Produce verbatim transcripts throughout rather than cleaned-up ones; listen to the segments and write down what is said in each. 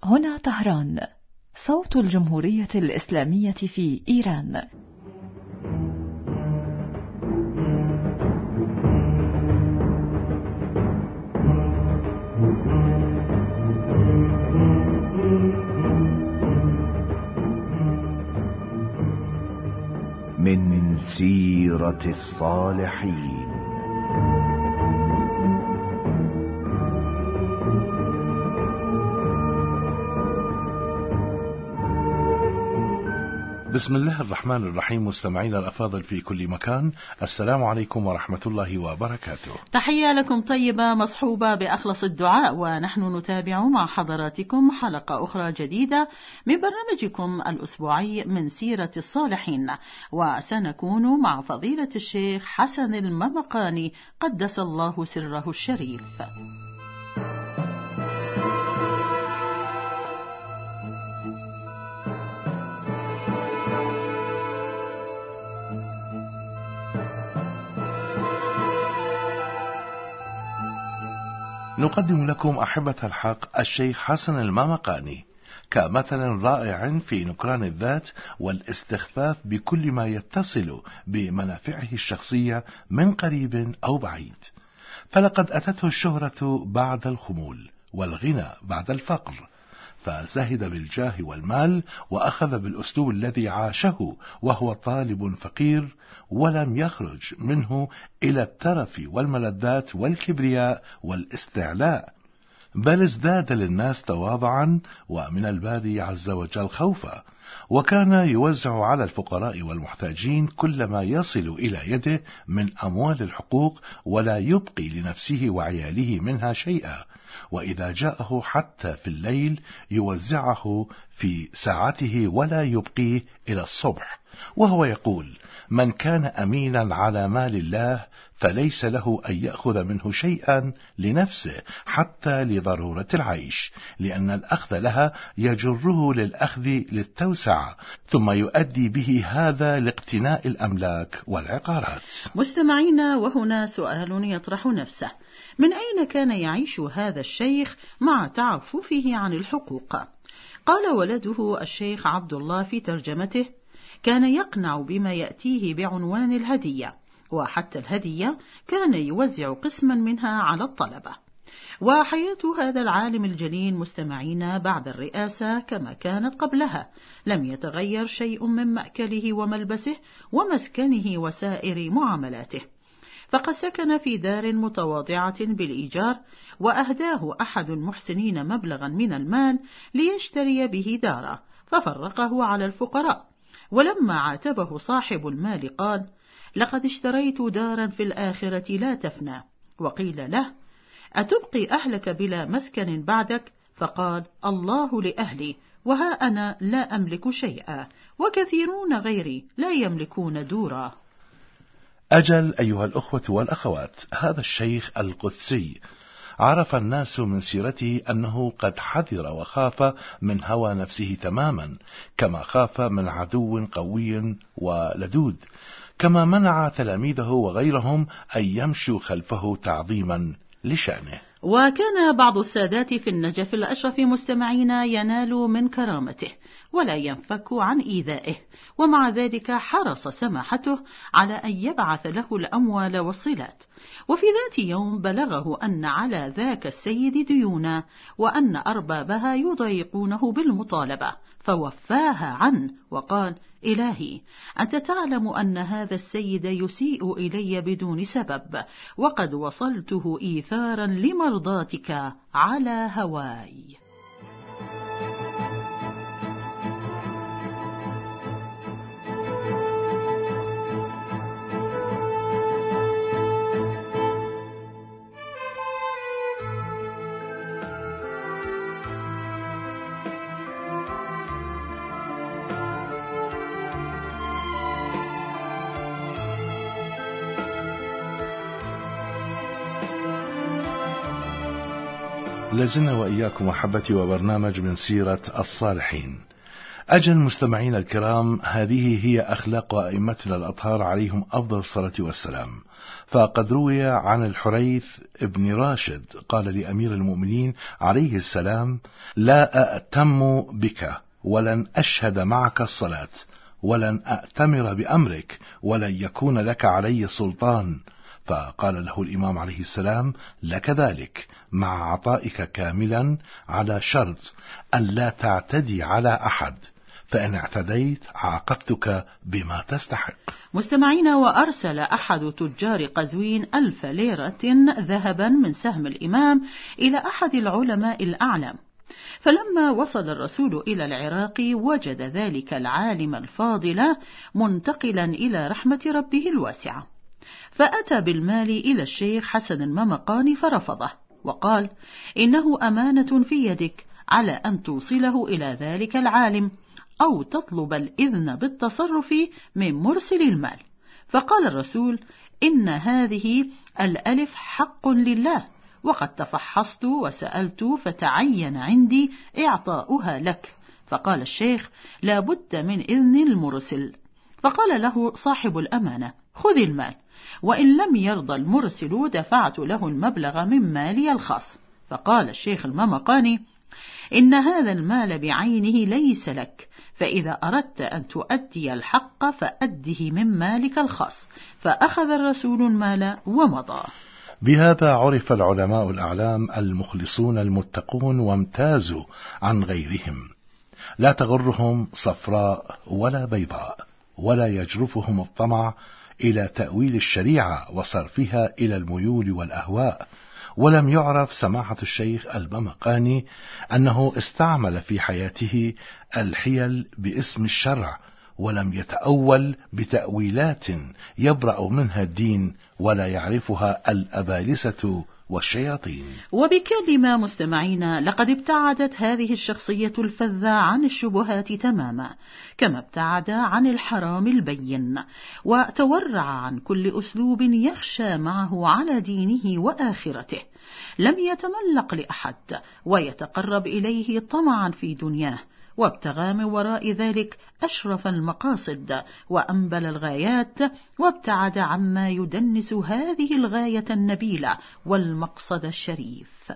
هنا طهران، صوت الجمهورية الإسلامية في إيران. من سيرة الصالحين. بسم الله الرحمن الرحيم. مستمعينا الأفاضل في كل مكان، السلام عليكم ورحمة الله وبركاته. تحية لكم طيبة مصحوبة بأخلص الدعاء، ونحن نتابع مع حضراتكم حلقة أخرى جديدة من برنامجكم الأسبوعي من سيرة الصالحين، وسنكون مع فضيلة الشيخ حسن الممقاني قدس الله سره الشريف. نقدم لكم أحبة الحق الشيخ حسن الممقاني كمثل رائع في نكران الذات والاستخفاف بكل ما يتصل بمنافعه الشخصية من قريب أو بعيد. فلقد أتته الشهرة بعد الخمول والغنى بعد الفقر، فزهد بالجاه والمال وأخذ بالأسلوب الذي عاشه وهو طالب فقير، ولم يخرج منه إلى الترف والملذات والكبرياء والاستعلاء، بل ازداد للناس تواضعا ومن الباري عز وجل خوفا، وكان يوزع على الفقراء والمحتاجين كل ما يصل إلى يده من أموال الحقوق، ولا يبقي لنفسه وعياله منها شيئا، وإذا جاءه حتى في الليل يوزعه في ساعته ولا يبقيه إلى الصبح، وهو يقول: من كان أمينا على مال الله فليس له أن يأخذ منه شيئا لنفسه حتى لضرورة العيش، لأن الأخذ لها يجره للأخذ للتوسعة، ثم يؤدي به هذا لاقتناء الأملاك والعقارات. مستمعينا، وهنا سؤال يطرح نفسه: من أين كان يعيش هذا الشيخ مع تعففه عن الحقوق؟ قال ولده الشيخ عبد الله في ترجمته: كان يقنع بما يأتيه بعنوان الهدية، وحتى الهدية كان يوزع قسما منها على الطلبة. وحياة هذا العالم الجليل مستمعين بعد الرئاسة كما كانت قبلها، لم يتغير شيء من مأكله وملبسه ومسكنه وسائر معاملاته، فقد سكن في دار متواضعة بالإيجار، وأهداه أحد المحسنين مبلغا من المال ليشتري به دارا، ففرقه على الفقراء. ولما عاتبه صاحب المال قال: لقد اشتريت دارا في الآخرة لا تفنى. وقيل له: أتبقي أهلك بلا مسكن بعدك؟ فقال: الله لأهلي، وها أنا لا أملك شيئا، وكثيرون غيري لا يملكون دورا. أجل أيها الأخوة والأخوات، هذا الشيخ القدسي عرف الناس من سيرته أنه قد حذر وخاف من هوى نفسه تماما، كما خاف من عدو قوي ولدود، كما منع تلاميذه وغيرهم أن يمشوا خلفه تعظيما لشأنه. وكان بعض السادات في النجف الأشرف مستمعين ينال من كرامته ولا ينفك عن إيذائه، ومع ذلك حرص سماحته على أن يبعث له الأموال والصلات. وفي ذات يوم بلغه أن على ذاك السيد ديونا، وأن أربابها يضايقونه بالمطالبة، فوفاها عنه وقال: إلهي، أنت تعلم أن هذا السيد يسيء إلي بدون سبب، وقد وصلته إيثارا لمرضاتك على هواي. لازلنا وإياكم أحبتي وبرنامج من سيرة الصالحين. أجل مستمعين الكرام، هذه هي أخلاق أئمتنا الأطهار عليهم أفضل الصلاة والسلام. فقد روي عن الحريث ابن راشد قال لأمير المؤمنين عليه السلام: لا أأتم بك ولن أشهد معك الصلاة ولن أأتمر بأمرك ولن يكون لك علي سلطان. فقال له الإمام عليه السلام: لك ذلك مع عطائك كاملا على شرط أن لا تعتدي على أحد، فإن اعتديت عاقبتك بما تستحق. مستمعين، وأرسل أحد تجار قزوين ألف ليرة ذهبا من سهم الإمام إلى أحد العلماء الأعلم، فلما وصل الرسول إلى العراق وجد ذلك العالم الفاضل منتقلا إلى رحمة ربه الواسعة، فأتى بالمال إلى الشيخ حسن الممقاني فرفضه، وقال: إنه أمانة في يدك على أن توصله إلى ذلك العالم أو تطلب الإذن بالتصرف من مرسل المال. فقال الرسول: إن هذه الألف حق لله، وقد تفحصت وسألت فتعين عندي إعطاؤها لك. فقال الشيخ: لا بد من إذن المرسل. فقال له صاحب الأمانة: خذ المال، وإن لم يرضى المرسل دفعت له المبلغ من مالي الخاص. فقال الشيخ الممقاني: إن هذا المال بعينه ليس لك، فإذا أردت أن تؤدي الحق فأده من مالك الخاص. فأخذ الرسول المال ومضى. بهذا عرف العلماء الأعلام المخلصون المتقون وامتازوا عن غيرهم، لا تغرهم صفراء ولا بيضاء، ولا يجرفهم الطمع إلى تأويل الشريعة وصرفها إلى الميول والأهواء. ولم يعرف سماحة الشيخ الممقاني أنه استعمل في حياته الحيل باسم الشرع، ولم يتأول بتأويلات يبرأ منها الدين ولا يعرفها الأبالسة والشياطين. وبكلمة مستمعين، لقد ابتعدت هذه الشخصية الفذة عن الشبهات تماما، كما ابتعد عن الحرام البين، وتورع عن كل أسلوب يخشى معه على دينه وآخرته. لم يتملق لأحد ويتقرب إليه طمعا في دنياه، وابتغى من وراء ذلك أشرف المقاصد وأنبل الغايات، وابتعد عما يدنس هذه الغاية النبيلة والمقصد الشريف.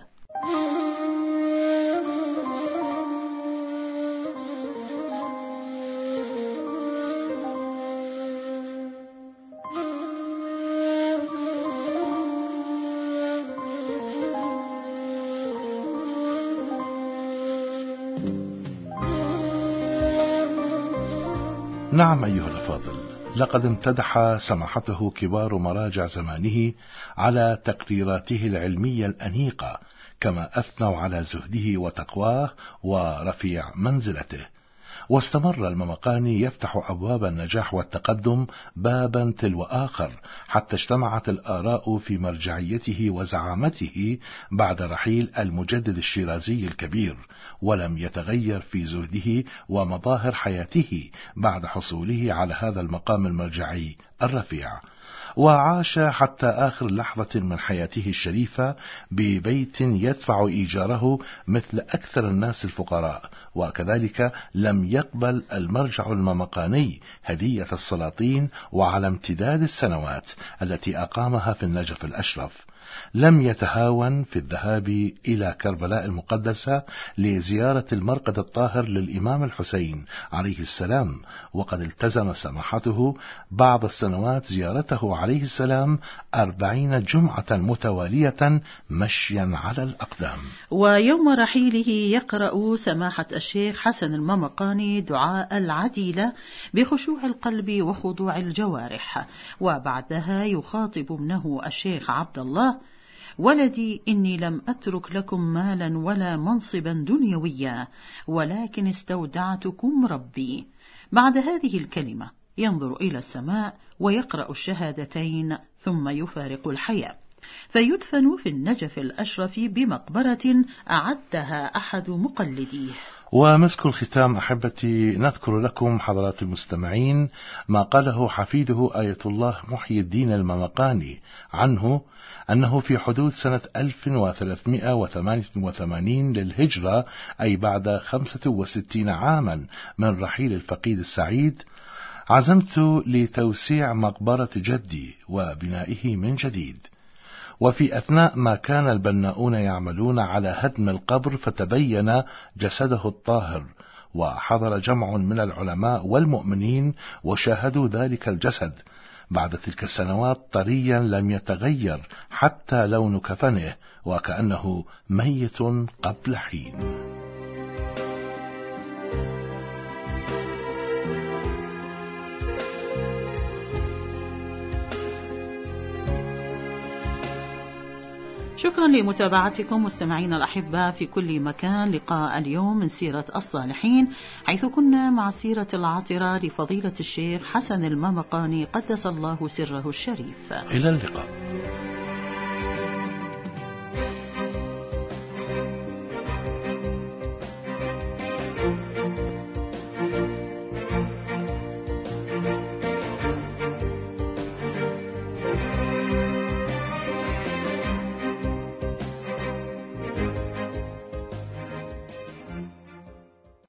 نعم أيها الأفاضل، لقد امتدح سماحته كبار مراجع زمانه على تقريراته العلمية الأنيقة، كما أثنوا على زهده وتقواه ورفيع منزلته. واستمر الممقاني يفتح أبواب النجاح والتقدم بابا تلو آخر، حتى اجتمعت الآراء في مرجعيته وزعامته بعد رحيل المجدد الشيرازي الكبير، ولم يتغير في زهده ومظاهر حياته بعد حصوله على هذا المقام المرجعي الرفيع. وعاش حتى آخر لحظة من حياته الشريفة ببيت يدفع إيجاره مثل أكثر الناس الفقراء، وكذلك لم يقبل المرجع الممقاني هدية السلاطين وعلى امتداد السنوات التي أقامها في النجف الأشرف. لم يتهاون في الذهاب إلى كربلاء المقدسة لزيارة المرقد الطاهر للإمام الحسين عليه السلام، وقد التزم سماحته بعض السنوات زيارته عليه السلام أربعين جمعة متوالية مشيا على الأقدام. ويوم رحيله يقرأ سماحة الشيخ حسن الممقاني دعاء العديلة بخشوع القلب وخضوع الجوارح، وبعدها يخاطب ابنه الشيخ عبد الله: ولدي، إني لم أترك لكم مالا ولا منصبا دنيويا، ولكن استودعتكم ربي. بعد هذه الكلمة ينظر إلى السماء ويقرأ الشهادتين ثم يفارق الحياة. فيدفن في النجف الأشرف بمقبرة أعدها أحد مقلديه. ومسك الختام أحبتي، نذكر لكم حضرات المستمعين ما قاله حفيده آية الله محي الدين الممقاني عنه، أنه في حدود سنة ألف وثلاثمائة وثمانية وثمانين للهجرة، أي بعد خمسة وستين عاما من رحيل الفقيد السعيد، عزمت لتوسيع مقبرة جدي وبنائه من جديد. وفي أثناء ما كان البناؤون يعملون على هدم القبر فتبين جسده الطاهر، وحضر جمع من العلماء والمؤمنين وشاهدوا ذلك الجسد بعد تلك السنوات طريا لم يتغير حتى لون كفنه، وكأنه ميت قبل حين. شكرا لمتابعتكم مستمعينا الأحباء في كل مكان. لقاء اليوم من سيرة الصالحين، حيث كنا مع سيرة العطرة لفضيلة الشيخ حسن الممقاني قدس الله سره الشريف. إلى اللقاء.